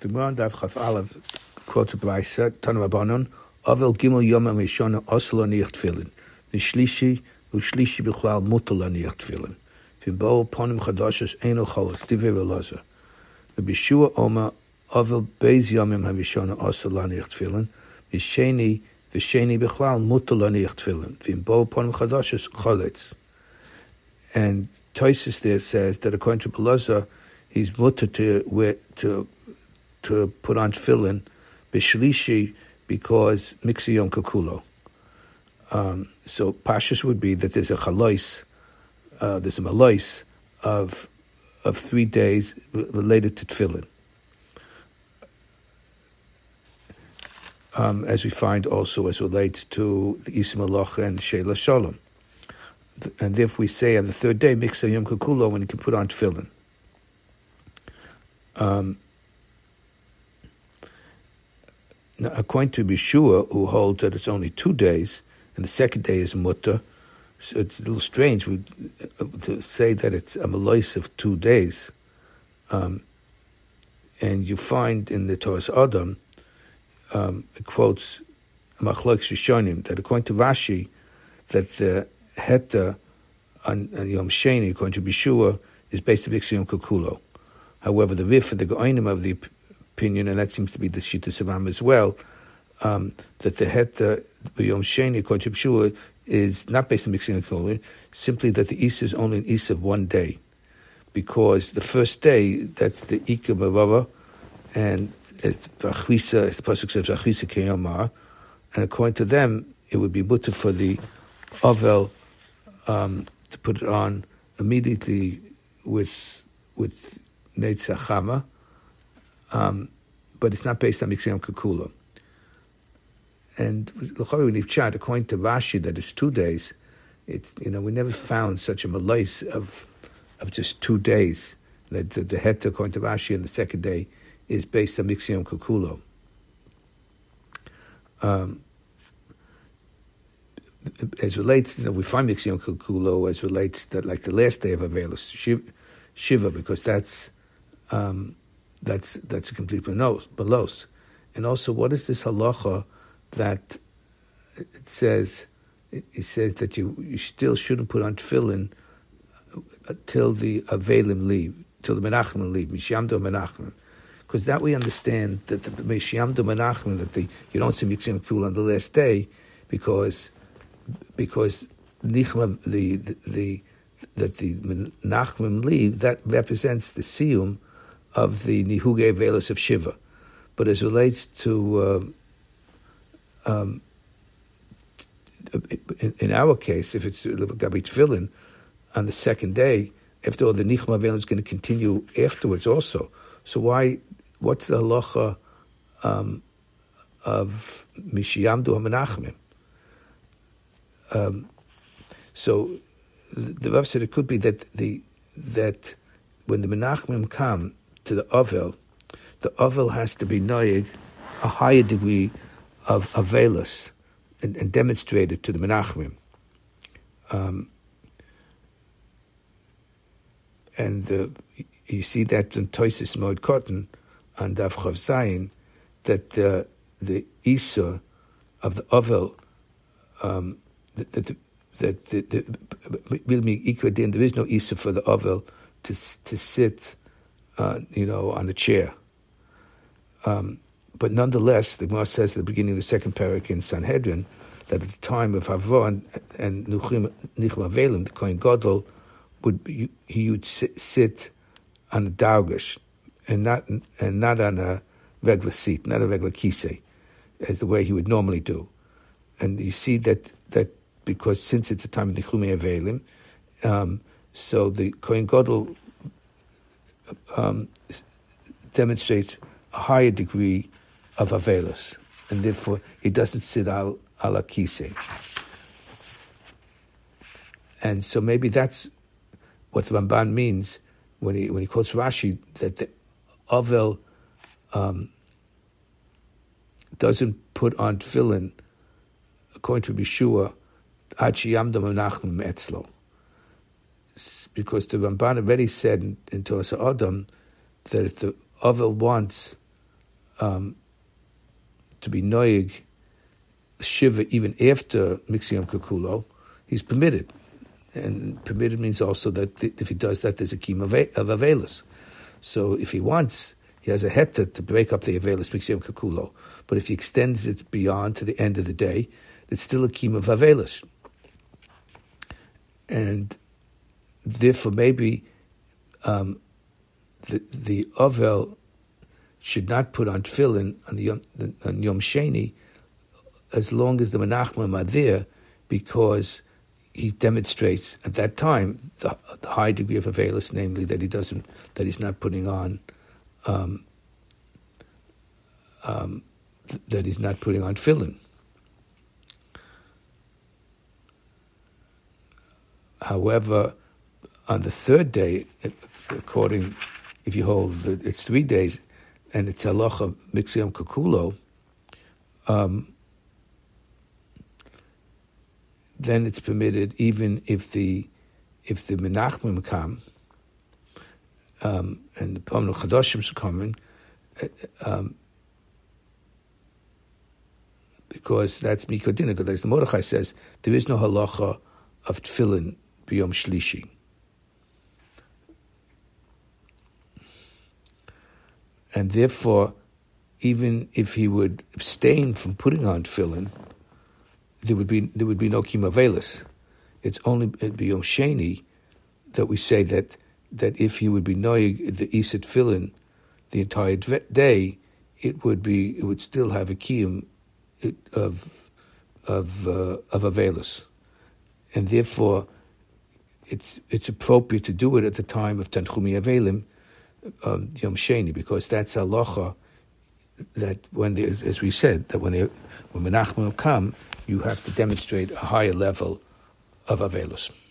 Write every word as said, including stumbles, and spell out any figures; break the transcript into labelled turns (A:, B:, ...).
A: The Gemara Daf Chaf Aleph quotes a brayso, Tanu Rabbanon, Avel Gimel Yom HaRishon Osel Aniach Tefillin, V'shlishi V'shlishi B'chlal Mutal Aniach Tefillin, V'bo Ponim Chadashos Eino Cholot, Divrei Elazar. V'Bishua Oma Avel Beis Yomim HaRishon Osel Aniach Tefillin, V'sheni V'sheni B'chlal Mutal Aniach Tefillin, V'bo Ponim Chadashos Choletz. And Tosis there says that according to Elazar, he's mutter to to to put on tefillin b'shlishi because mixi yom kakulo. Um, so pashas would be that there's a chalois, uh, there's a malois of of three days related to tefillin, um, as we find also as relates to the Isa Malacha and Sheila Shalom. And therefore we say on the third day, mixi yom kakulo, when you can put on tefillin. Um, now, according to Yeshua, who holds that it's only two days, and the second day is mutter, so it's a little strange to say that it's a malois of two days. Um, and you find in the Torah Adam, um, it quotes Machlokes Rishonim, that according to Rashi, that the heta on, on Yom Sheni, according to Yeshua, is based on Mixi Yom Kakulo. However, the Rif and the Goinim of the opinion, and that seems to be the Shita Savam as well, um, that the Heta Yom Sheni, according to Yeshua, is not based on Mixi Yom Kakulo, simply that the Isa is only an Isa of one day. Because the first day, that's the Ika Bavava, and it's Vachvisa, it's the Pasuk says Vachvisa Kiyomar, and according to them, it would be mutter for the Avel um, to put it on immediately with with Netzach Chama, um, but it's not based on Mixi Yom Kakulo. And when you chat, according to Rashi, that it's two days. It's, you know, we never found such a malais of of just two days. That the, the heta, according to Rashi, on the second day is based on Mixi Yom Kakulo. Um, as relates, you know, we find Mixi Yom Kakulo as relates that like the last day of Avelis Shiva, Shiva, because that's um, that's that's a complete balos. And also, what is this halacha that it says? It, it says that you, you still shouldn't put on tefillin till the Avelim leave, till the Menachem leave, Mishyamdo Menachem. Because that we understand that the Mishyamdo Menachem, that the you don't see Mixi Yom Kakulo on the last day, because because Nichma, the the, the that the Menachem leave, that represents the siyum of the Nihugei Velos of Shiva. But as relates to uh, um, in, in our case, if it's Gabi Tefillin on the second day, after all, the Nichma Velos is going to continue afterwards also. So why? What's the halacha um, of Mishiyamdu HaMenachemim? Um, so the Rav said it could be that the that when the Menachemim come to the Ovel, the Ovel has to be noyeg a higher degree of Avelus and, and demonstrated to the Menachemim. Um, and the, you see that in Toises Moed Cotton on Daf Chav Zayin, that uh, the Isa of the Ovel, um, that the, that the, the, there is no Isa for the Ovel to to sit, uh, you know, on a chair. Um, but nonetheless, the Gemara says at the beginning of the second parak in Sanhedrin that at the time of Havon and Nichma Avelim, the Kohen Gadol would be, he would sit, sit on a daugash and not and not on a regular seat, not a regular kisei, as the way he would normally do. And you see that that because since it's a time of Nichumei Avelim, um, so the Kohen Gadol um, demonstrates a higher degree of Avelos, and therefore he doesn't sit al ala kisei. And so maybe that's what the Ramban means when he when he quotes Rashi, that the Avel um, doesn't put on tefillin according to Yeshua ad sheyamdo menachem etzlo, because the Ramban already said in, in Torah Adam that if the Avel wants um, to be noig shiva even after Mixiyom Kakulo, he's permitted. And permitted means also that th- if he does that, there's a kiyum of, a- of Avelis. So if he wants, he has a heta to break up the Avelis, Mixiyom Kakulo. But if he extends it beyond to the end of the day, it's still a kiyum of Avelis. And therefore maybe um, the, the Ovel should not put on tefillin on, the Yom, the, on Yom Sheni as long as the Menachmim are there, because he demonstrates at that time the, the high degree of Avelis, namely that he doesn't, that he's not putting on, um, um, th- that he's not putting on tefillin. However, on the third day, according, if you hold, it's three days, and it's halacha Mixiyom Kakulo, um, then it's permitted even if the if the Menachmim come, um, and the Pomno Chadoshim come in, um, because that's Mikodina. Because the Mordechai says there is no halacha of tefillin b'yom shlishi. And therefore, even if he would abstain from putting on tefillin, there would be there would be no kiyum avelis. It's only b'yom sheni that we say that that if he would be noig the isat tefillin the entire day, it would be it would still have a kiyum of of uh, of avelis, and therefore it's it's appropriate to do it at the time of Tanchumi Avelim, um, Yom Sheni, because that's halacha that when there's, as we said, that when they, when Menachmim come, you have to demonstrate a higher level of Avelis.